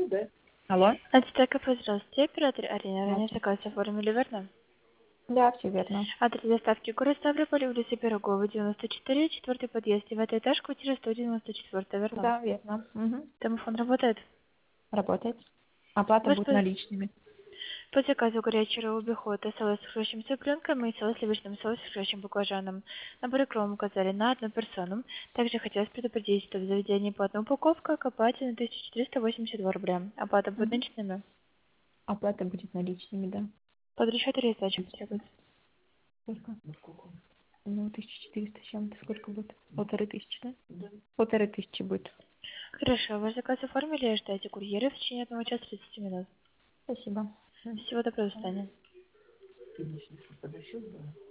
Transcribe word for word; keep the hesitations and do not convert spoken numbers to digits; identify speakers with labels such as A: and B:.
A: Алло?
B: Ацтека, здравствуйте, оператор Арина. Ранее
A: Здравствуйте.
B: заказ оформили, верно?
A: Да, все верно.
B: Адрес доставки город Ставрополь, улица Пирогова, девяносто четыре, четвертый подъезд, девятый этаж, квартира сто девяносто четыре, верно?
A: Да, верно. Мгм.
B: Домофон работает?
A: Работает. Оплата
B: Вас
A: будет
B: по,
A: наличными.
B: по заказу горячий обиход, салат с хрущим цыпленком и салат с сливочным соусом с хрущим баклажаном. Набор икром указали на одну персону. Также хотелось предупредить, что в заведении по одной упаковка окупается на тысячу четыреста восемьдесят два рубля. Оплата будет
A: Мгм.
B: наличными.
A: Оплата будет наличными, да.
B: Под расчет или сдача потребуется?
A: Сколько? Ну, тысяча четыреста с чем-то. Сколько будет? Полторы тысячи, да? Да. Полторы тысячи будет.
B: Хорошо, ваш заказ оформили, ждайте курьера в течение одного часа тридцати минут.
A: Спасибо.
B: Всего доброго, до свидания.